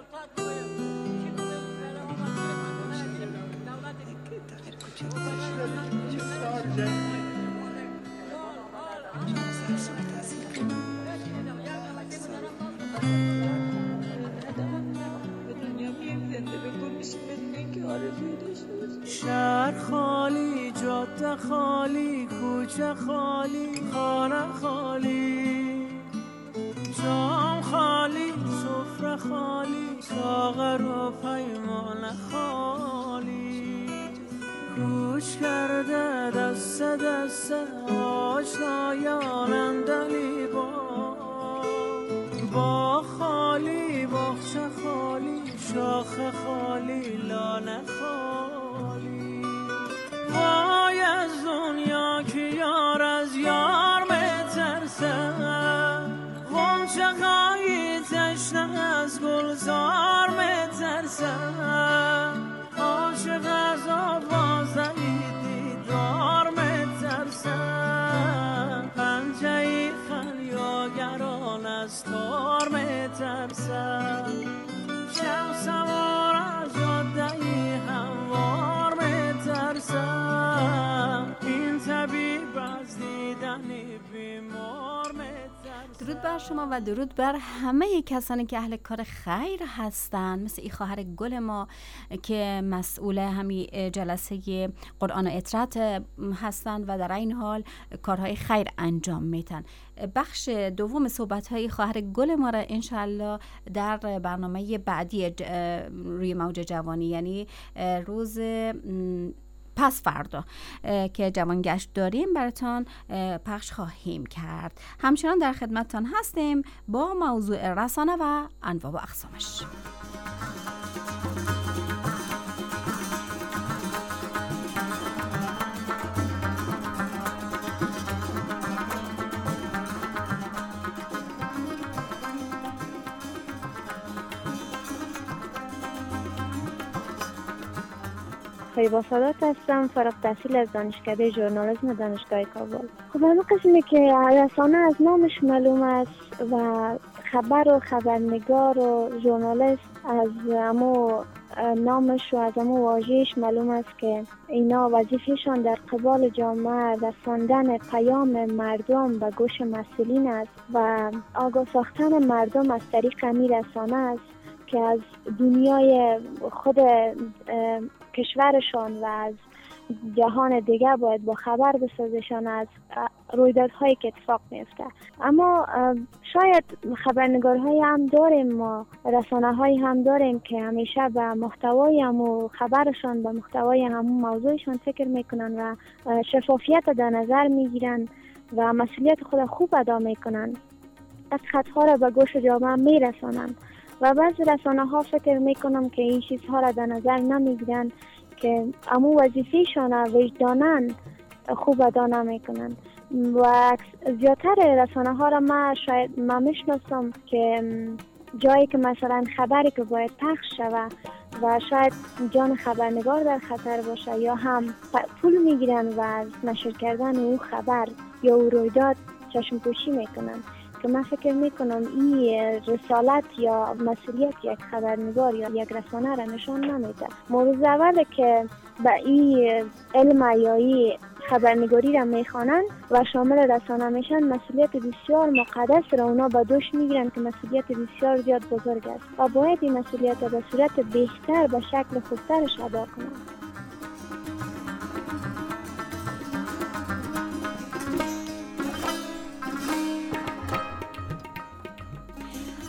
شهر خالی، جاده خالی، کوچه خالی، خانه خالی، جام خالی، سفره خالی، ساغر و پیمان خالی، کوچ کرده دست دست آشنایانم دلی با با خالی، باغچه خالی، شاخ خالی، لانه خالی. وای از دنیا که یار از یار میترسه، غنچه های تشنه از گلزار میترسه، عاشق از آوازه دیدار میترسه، پنجه خلیاگران از تار میترسه، شب سوار از جاده هموار میترسه، این طبیب از دیدن بیمار میترسه.
درود بر شما و درود بر همه کسانی که اهل کار خیر هستند، مثل این خواهر گل ما که مسئول همین جلسه قرآن و اطرت هستند و در این حال کارهای خیر انجام میدن. بخش دوم صحبت‌های خواهر گل ما را انشالله در برنامه بعدی روی موج جوانی، یعنی روز پس فردا که جوانگشت داریم براتان پخش خواهیم کرد. همچنان در خدمتتان هستیم با موضوع رسانه و انواع و اقسامش.
با سادات هستم، فارغ التحصیل از دانشکده ژورنالیسم دانشگاه کابل. خب همه قسمی که رسانه از نامش معلوم است و خبر و خبرنگار و ژورنالیست از همو نامش و از همو واژه‌اش معلوم است که اینا وظیفهشان در قبال جامعه رساندن پیام مردم به گوش مسئولین است و آگاه ساختن مردم از طریق همین رسانه است که از دنیای خود کشورشان و از جهان دیگه باید با خبر بسازشان از رویدادهایی که اتفاق میفته. اما شاید خبرنگارهای هم داریم، ما رسانه هایی هم داریم که همیشه به محتوای همو خبرشان، به محتوای همو موضوعشان فکر میکنن و شفافیت در نظر میگیرن و مسئولیت خود خوب ادا میکنن، از خطها را به گوش جامعه میرسانن و بعضی رسانه ها فکر میکنم که این چیزها را در نظر نمیگیرن که امو وظیفه‌شان وجدانن خوب ادا نمیکنن و زیادتر رسانه ها را ما شاید ما میشناسم که جایی که مثلا خبری که باید پخش شود و شاید جان خبرنگار در خطر باشه یا هم پول میگیرن و از نشر کردن او خبر یا او رویداد چشم پوشی میکنن که من فکر میکنم این رسالت یا مسئولیت یک خبرنگار یا یک رسانه را نشان نمیده. مورد اوله که به این علم یا این خبرنگاری را میخوانن و شامل رسانه میشن، مسئولیت بسیار مقدس را اونا به دوش میگیرن که مسئولیت بسیار زیاد بزرگ است و باید این مسئولیت به صورت بهتر به شکل خوبترش ادا کنن.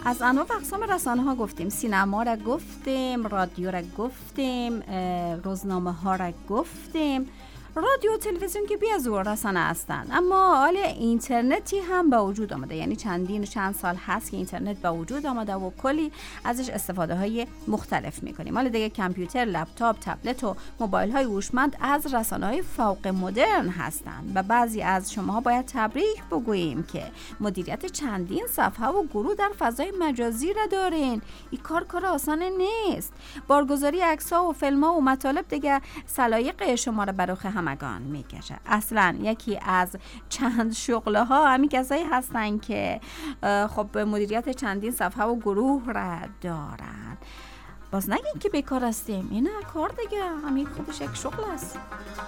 از انواع و اقسام رسانه ها گفتیم، سینما را گفتیم، رادیو را گفتیم، روزنامه ها را گفتیم. رادیو و تلویزیون که بی از او رسانه هستند، اما حالا اینترنتی هم به وجود آمده، یعنی چندین چند سال هست که اینترنت به وجود آمده و کلی ازش استفاده های مختلف میکنیم. حالا دیگه کامپیوتر، لپتاپ، تبلت و موبایل های هوشمند از رسانه های فوق مدرن هستند و بعضی از شما باید تبریک بگوییم که مدیریت چندین صفحه و گروه در فضای مجازی را دارین. این کار کار آسان نیست. بارگذاری عکس‌ها و فیلم‌ها و مطالب دیگه سلایق شما را بر همگان میکشه. اصلا یکی از چند شغله ها همین کسایی هستن که خب مدیریت چندین صفحه و گروه را دارن. باز نگین که بیکار هستیم، اینه کار دیگه، همین خودش یک شغل است.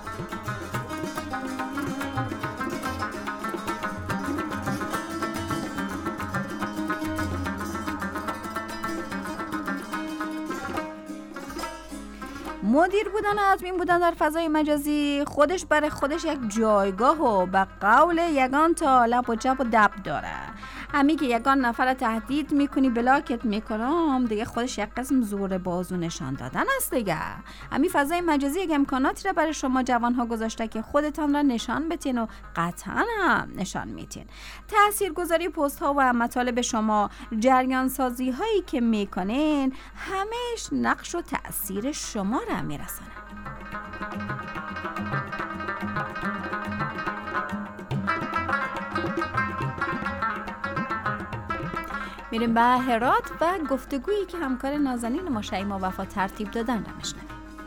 مدیر بودن و ادمین بودن در فضای مجازی خودش برای خودش یک جایگاه و به قول یگان تا لب و جب و دب داره. همین که یگان نفر تهدید میکنی بلاکت میکنم دیگه خودش یک قسم زور بازو نشان دادن است دیگه. همین فضای مجازی یک امکاناتی را برای شما جوانها گذاشته که خودتان را نشان بتین و قطعا هم نشان میتین. تاثیرگذاری پست ها و مطالب شما، جریان سازی هایی که میکنین همش نقش و تأثیر شما را میرسانه. میریم به هرات و گفتگویی که همکار نازنین ما شیما وفا ترتیب دادن را میشنویم.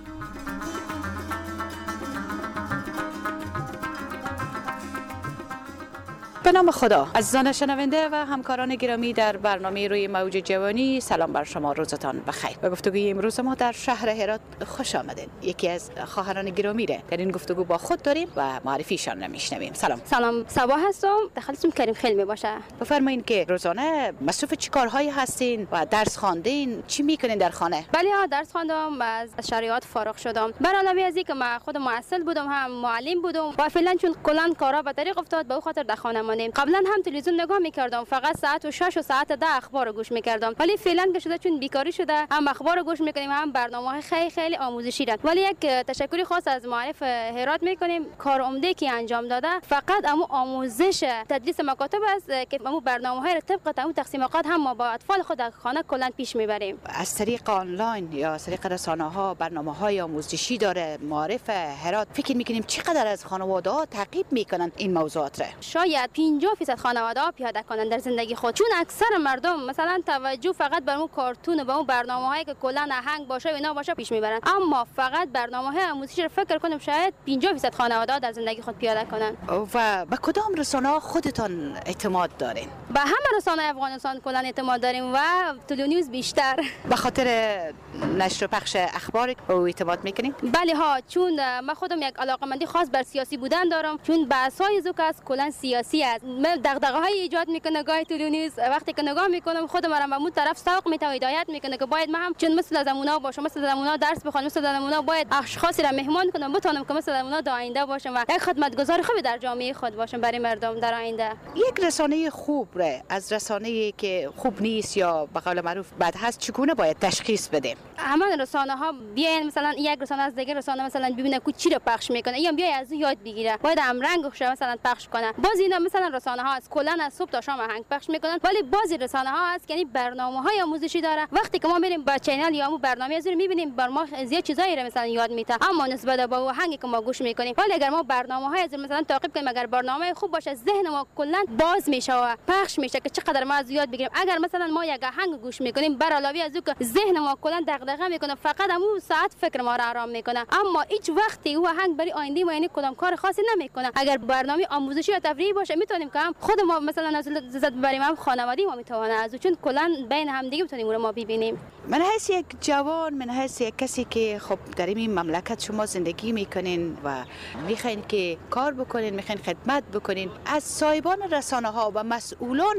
به نام خدا. عزیزان شنونده و همکاران گرامی در برنامه روی موج جوانی، سلام بر شما، روزتان بخیر. به گفتگوی امروز ما در شهر هرات خوش آمدین. یکی از خواهران گرامی را در این گفتگو با خود داریم و معرفیشان را میشنویم. سلام.
سلام، صباح هستم. دخلتون کریم خیلی می باشه.
بفرمایین که روزانه مصروف چی کارهایی هستین و درس خواندین؟ چی میکنین در خانه؟
بله ها، درس خواندم و از شریعت فارغ شدم. بر علاوه از اینکه من خود معسل بودم هم معلم بودم و فعلا چون کلا کارا به طریق افتاد به خاطر در خانه قبلا هم تلویزیون نگاه میکردم، فقط ساعت و شش و ساعت ده اخبار رو گوش میکردم، ولی فعلا که شده چون بیکاری شده هم اخبار رو گوش میکنیم هم برنامه‌های خیلی خیلی آموزشی دارن. ولی یک تشکری خاص از معرف هرات میکنیم، کار عمده که انجام داده فقط امو آموزش تدریس مکاتب است که امو برنامه‌های رو طبق امو تقسیم اوقات هم ما با اطفال خود در خانه کلا پیش میبریم.
از طریق آنلاین یا از طریق رسانه‌ها برنامه‌های آموزشی داره معرف هرات. فکر میکنیم چقدر از خانواده‌ها تعقیب میکنن این موضوعات را؟
شاید پنجاه درصد خانواده‌ها پیاده کنن در زندگی خود، چون اکثر مردم مثلا توجه فقط به اون کارتون و به اون برنامه‌هایی که کلا آهنگ باشه و اینا باشه پیش میبرن، اما فقط برنامه‌های آموزشی رو فکر کنم شاید پنجاه درصد خانواده‌ها در زندگی خود پیاده کنن.
و به کدام رسانه‌ها خودتان اعتماد دارین؟
به همه رسانه افغانستان کلا اعتماد داریم و تلویزیون بیشتر.
به خاطر نشر و پخش اخبار او اعتماد میکنین؟
بله ها، چون من خودم یک علاقه‌مندی خاص بر سیاسی بودن دارم، چون بحث‌های زوکاس کلا سیاسی است. دغدغه‌های ایجاد میکنه گاهی تلویزیون، وقتی که نگاه میکنم خودم را به اون طرف سوق میته و هدایت میکنه که باید من هم چون مثل زمونا باشم، مثل زمونا درس بخونم، مثل زمونا باید اشخاصی را مهمان کنم بتونم که مثل زمونا در آینده باشم و یک خدمتگزار خوبی در جامعه خود باشم برای مردم در آینده.
یک رسانه خوب را از رسانه‌ای که خوب نیست یا به قول معروف بد هست چگونه باید تشخیص بدیم؟
همه رسانه‌ها بیاین مثلا یک رسانه از دیگه رسانه مثلا ببینه کو چی رو پخش میکنه یا بیای از یاد بگیره، باید هم رنگ خوش مثلا پخش کنه. باز اینا مثلا رسانه‌ها از کلا از صبح تا شام آهنگ پخش میکنن، ولی بعضی رسانه‌ها هست که یعنی برنامه‌های آموزشی داره. وقتی که ما میریم با چینل یا مو برنامه از رو میبینیم بر ما زیاد چیزایی رو مثلا یاد میده، اما نسبت به آهنگی که ما گوش میکنیم، ولی اگر ما برنامه‌های از مثلا تعقیب کنیم، اگر برنامه خوب باشه ذهن ما کلا باز میشه و پخش میشه که چقدر ما از یاد بگیریم. اگر مثلا ما یک آهنگ گوش میکنیم بر علاوه از اینکه ذهن ما کلا دغدغه میکنه، فقط همون ساعت فکر ما را آرام میکنه، اما هیچ وقتی او آهنگ برای آینده ما یعنی کدام کار خاصی نمیکنه. اگر برنامه آموزشی یا تفریحی باشه میتونیم که هم خود ما مثلا از لذت ببریم، هم خانوادگی ما میتونه از چون کلا بین هم دیگه میتونیم اون رو ما ببینیم.
من حیث یک جوان، من حیث یک کسی که خب در این مملکت شما زندگی میکنین و میخواین که کار بکنین، میخواین خدمت بکنین، از صاحبان رسانه ها و مسئولان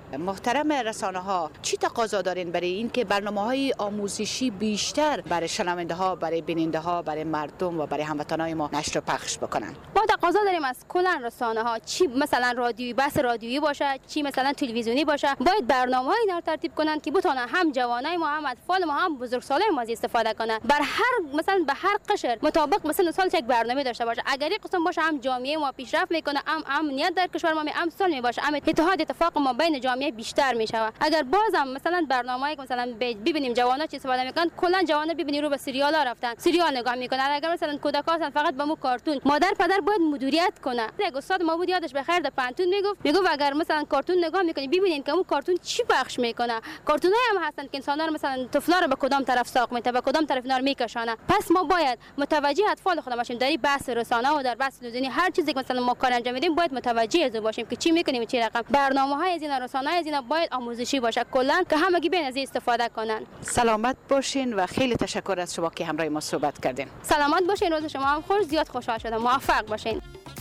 محترم رسانه ها چی تقاضا دارین برای اینکه برنامه‌های آموزشی بیشتر برای شنونده ها، برای بیننده ها، برای مردم و برای هموطنان ما نشر و پخش بکنن؟
ما تقاضا داریم از کلا رسانه ها، چی مثلا رادیویی، بحث رادیویی باشه، چی مثلا تلویزیونی باشه، باید برنامه‌های اینا رو ترتیب کنن که بتونن هم جوانای ما، هم اطفال ما، هم بزرگسالای ما از استفاده کنن. بر هر مثلا به هر قشر مطابق مثلا سال یک برنامه داشته باشه. اگر این قسم باشه هم جامعه ما پیشرفت میکنه، هم امنیت در کشور ما هم سال می باشه، هم اتحاد اتفاق ما بین جامعه بیشتر میشه. اگر بازم مثلا برنامه‌ای که مثلا ببینیم جوانا چی استفاده میکنن، کلا جوانا ببینیم رو به سریالا رفتن، سریال نگاه میکنن. اگر مثلا کودکا هستن فقط به مو کارتون، مادر پدر باید مدیریت کنه. یک استاد ما بود یادش بخیر در پانتون میگفت میگفت اگر مثلا کارتون نگاه میکنی ببینین که اون کارتون چی پخش میکنه. کارتونایی هم هستن که انسانا رو مثلا طفلا رو به کدام طرف ساق میته، به کدام طرف اینا رو میکشانه. پس ما باید متوجه اطفال خود باشیم در بحث رسانه و در بحث تلویزیونی، هر چیزی که مثلا ما کار انجام میدیم باید متوجه از باشیم که چی میکنیم و چی رقم. برنامه‌های از اینا، رسانه‌های از اینا باید آموزشی باشه کلا که همگی بین از استفاده کنن.
سلامت باشین و خیلی تشکر از شما که همراه ما صحبت کردین.
سلامت باشین، روز شما هم خوش، زیاد خوشحال شدم. موفق باشین.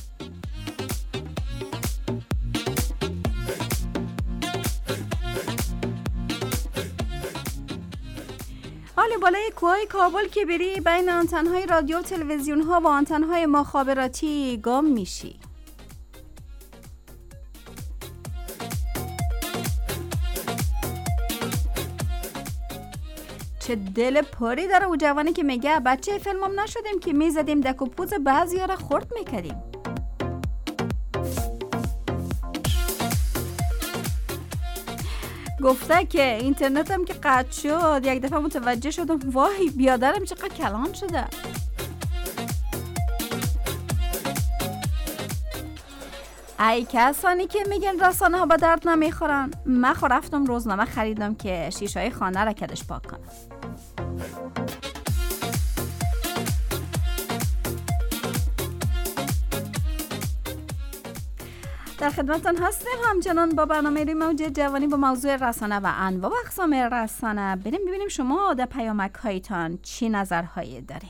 حالا بالای کوه کابل که بری بین آنتن‌های رادیو و تلویزیون‌ها و آنتن‌های مخابراتی گم میشی. چه دل پری داره او جوانی که میگه بچه فیلمم نشدیم که میزدیم دک و پوز بعضیا را خورد میکردیم. گفته که اینترنتم که قطع شد یک دفعه متوجه شدم وای بیادرم چقدر کلان شده. ای کسانی که میگن رسانه ها با درد نمیخورن، من خود رفتم روزنامه خریدم که شیشه های خانه را کدش پاک کنم. در خدمتتان هستیم همچنان با برنامه روی موج جوانی با موضوع رسانه و انواع و اقسام رسانه. بریم ببینیم شما در پیامک هایتان چی نظرهایی دارین.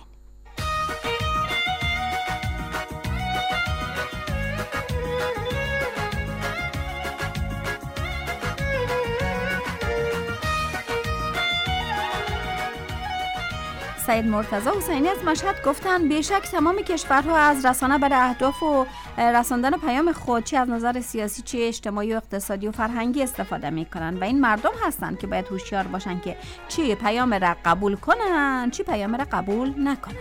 سید مرتضی حسینی از مشهد گفتن بیشک تمام کشورها از رسانه برای اهداف و رساندن پیام خود چه از نظر سیاسی چه اجتماعی و اقتصادی و فرهنگی استفاده میکنن و این مردم هستن که باید هوشیار باشن که چی پیام را قبول کنن چی پیام را قبول نکنن.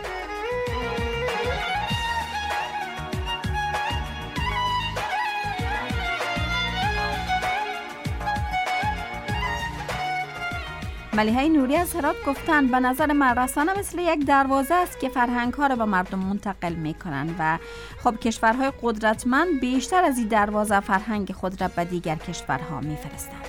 ملیحه نوری از هرات گفتن به نظر من رسانه مثل یک دروازه است که فرهنگ ها را به مردم منتقل می کنند و خب کشورهای قدرتمند بیشتر از این دروازه فرهنگ خود را به دیگر کشورها می فرستند.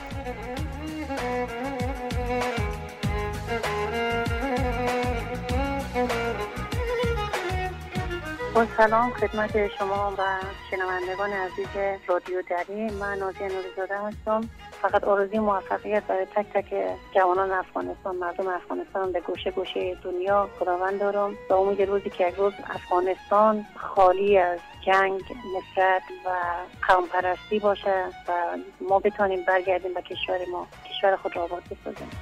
با سلام خدمت شما و شنوندگان عزیز رادیو دری. من نازیه نوری‌زاده هستم. فقط آرزوی موفقیت برای تک تک جوانان افغانستان، مردم افغانستان به گوشه گوشه دنیا خداوند دارم و امید روزی که یک روز افغانستان خالی از جنگ، نفرت و قوم پرستی باشه و ما بتونیم برگردیم به کشور ما، کشور خود را آباد بسازیم.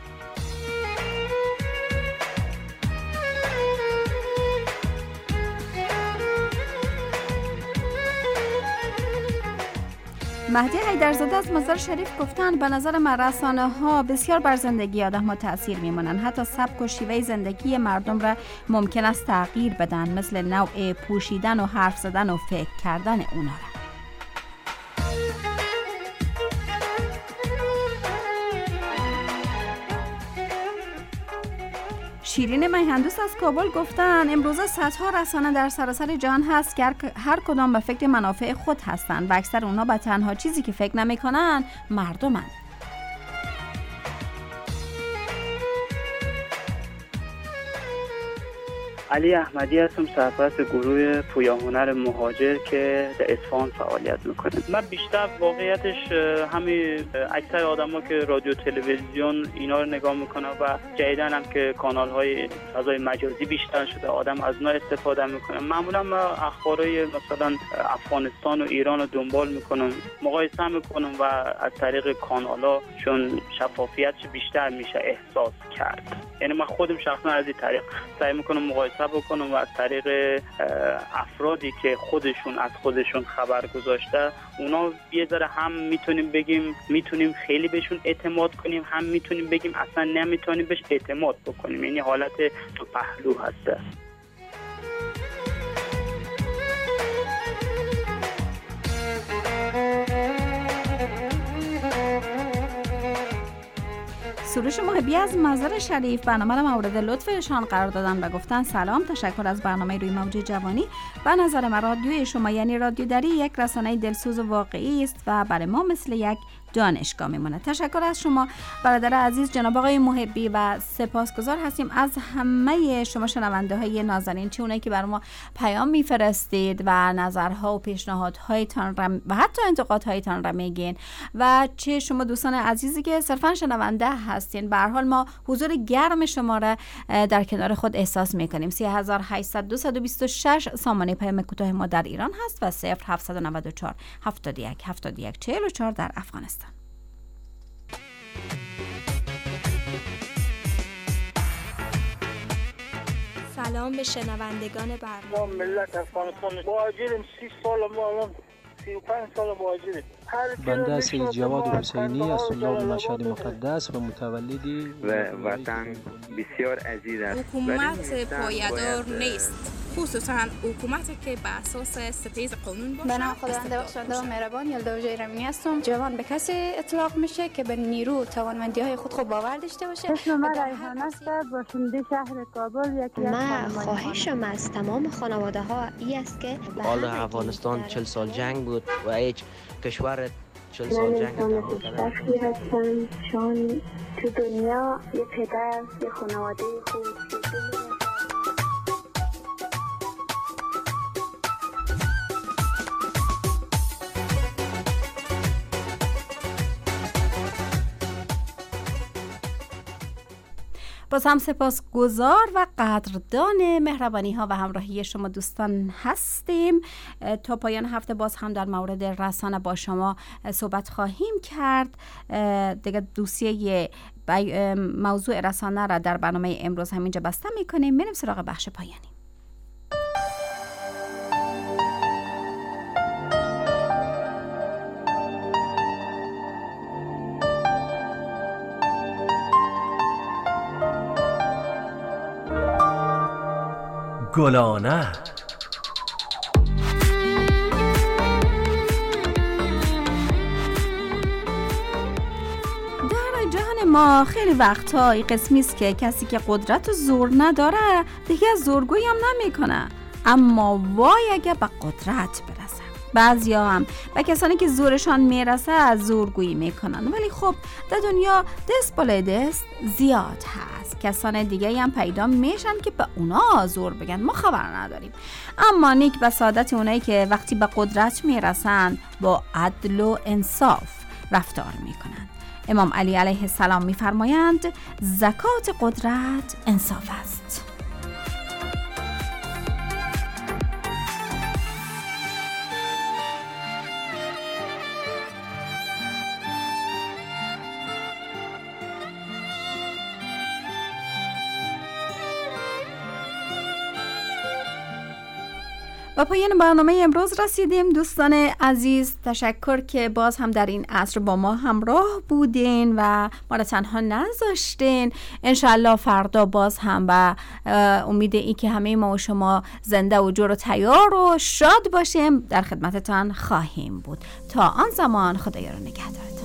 مهدی حیدرزاده از مزار شریف گفتن به نظر من رسانه ها بسیار بر زندگی آدم ها تأثیر میمونن، حتی سبک و شیوه زندگی مردم را ممکن است تغییر بدن، مثل نوع پوشیدن و حرف زدن و فکر کردن اونا را. شیرین میهندوست از کابل گفتن امروزه صدها رسانه در سراسر جهان هست که هر کدام به فکر منافع خود هستند و اکثر اونها به تنها چیزی که فکر نمی‌کنن مردمند.
علی احمدی هستم، سرپرست گروه پویا هنر مهاجر که در اصفهان فعالیت میکنه. من بیشتر واقعیتش همین اکثر آدما که رادیو تلویزیون اینا رو نگاه میکنن و جدیدن هم که کانال های فضای مجازی بیشتر شده، آدم از اونها استفاده میکنه. معمولا من اخبارای مثلا افغانستان و ایران رو دنبال میکنم، مقایسه میکنم و از طریق کانالا چون شفافیتش بیشتر میشه احساس کرد. یعنی من خودم شخصا از این طریق سعی میکنم مقایسه بکنم و از طریق افرادی که خودشون از خودشون خبر گذاشته اونا یه ذره هم میتونیم بگیم میتونیم خیلی بهشون اعتماد کنیم، هم میتونیم بگیم اصلا نمیتونیم بهش اعتماد بکنیم. یعنی حالت تو پهلو هسته.
سروش محبی از مزار شریف برنامه را مورد لطفشان قرار دادن و گفتن سلام، تشکر از برنامه روی موج جوانی. به نظر من رادیوی شما یعنی رادیو دری یک رسانه دلسوز و واقعی است و برای ما مثل یک دانشگاه میمونه. تشکر از شما برادر عزیز جناب آقای محبی و سپاسگزار هستیم از همه شما شنونده های نازنین، چه اونایی که بر ما پیام میفرستید و نظرها و پیشنهادهایتان را و حتی انتقادهایتان را میگین و چه شما دوستان عزیزی که صرفا شنونده هستین. به هر حال ما حضور گرم شما را در کنار خود احساس میکنیم. سه هزار و هشتصد دویست و بیست و شش سامانه پیام کوتاه ما در ایران هست و صفر هفتصد و نود و چهار هفتاد و یک هفتاد و یک چهل و چهار در افغانستان.
سلام به شنوندگان برنامه.
ما ملت افغانستان مهاجریم، سی سال ما الان سی و پنج سال مهاجریم.
بنده سید جواد حسینی از طلاب مشهد مقدس و متولدی
و وطن بسیار عزیز است.
حکومت پایدار نیست، خصوصا حکومتی که به اساس ستیز قانون باشه.
به نام خداوند بخشنده و مهربان یلدا وجای رمینی هستم. جوان به کسی اطلاق میشه که به نیرو و توانمندی های خود خوب باور داشته باشه.
اسم من ریحانه است، باشنده شهر کابل. یکی از
من خواهشم از تمام خانواده ها این است که
حال افغانستان چهل سال جنگ بود و هیچ کشور چهل سال جنگ تمام کرده.
هستم چون تو دنیا یه پدر یه خانواده خوب
باز هم سپاسگزار و قدردان مهربانی ها و همراهی شما دوستان هستیم. تا پایان هفته باز هم در مورد رسانه با شما صحبت خواهیم کرد. دیگه دوسیه موضوع رسانه را در برنامه امروز همینجا بسته میکنیم. میریم سراغ بخش پایانی.
گلانه
در جهان ما خیلی وقتا این قسمی است که کسی که قدرت و زور نداره دیگه زورگویی هم نمیکنه، اما وای اگه به قدرت برسه. بعضیا هم به کسانی که زورشان میرسه از زورگویی میکنن، ولی خب در دنیا دست بالای دست زیاد هست. کسان دیگه هم پیدا میشن که به اونا زور بگن، ما خبر نداریم. اما نیک به سعادت اونایی که وقتی به قدرت میرسن با عدل و انصاف رفتار میکنن. امام علی علیه السلام میفرمایند زکات قدرت انصاف است. و پایان برنامه امروز رسیدیم. دوستان عزیز تشکر که باز هم در این عصر با ما همراه بودین و ما را تنها نذاشتین. انشالله فردا باز هم به امید این که همه ما و شما زنده و جور و تیار و شاد باشیم در خدمتتان خواهیم بود. تا آن زمان خدایا رو نگهدارتون.